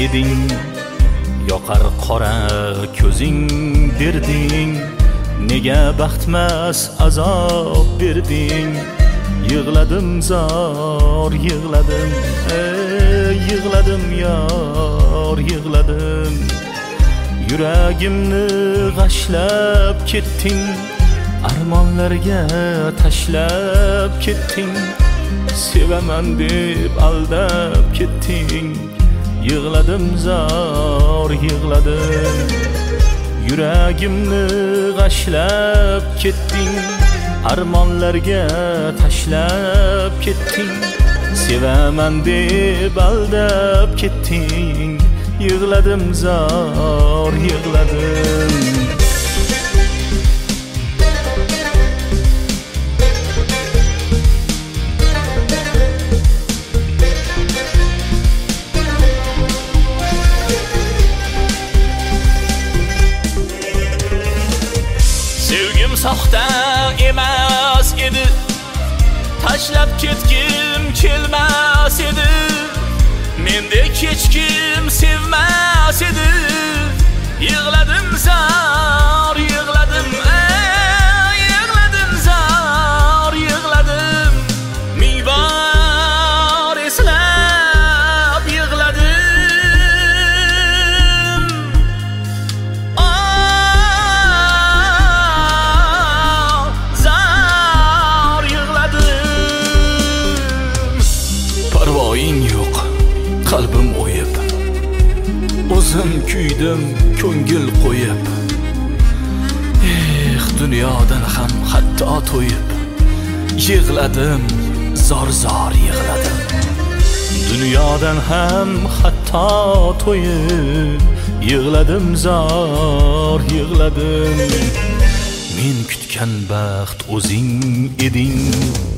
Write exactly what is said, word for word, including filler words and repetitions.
eding, yoqar qora ko'zing berding, nega baxtmas azob berding. Yig'ladim zor, yig'ladim, ey yig'ladim yor, yig'ladim. Yuragimni g'ashlab ketding, armonlarga tashlab ketding. Sevaman deb aldab ketding. Yig'ladim zor, yig'ladim. Yuragimni g'ashlab ketding, armonlarga tashlab ketding. Sevaman deb aldab ketding. Yig'ladim zor, yig'ladim. Sevgim soxta emas edi, tashlab ketgim kelmas edi. Mendek hech kim sevmas edi. Yig'ladim zor, yig'ladim, ey yig'ladim zor, yig'ladim. Ming bor eslab yig'ladim. Oh, zor yig'ladim. Parvoying yo'q, qalbim o'yib, o'zim kuydim ko'ngil qo'yib. Eh, dunyodan ham hatto to'yib, yig'ladim zor zor yig'ladim. Dunyodan ham hatto to'yib, yig'ladim zor yig'ladim. Men kutgan baxt o'zing eding,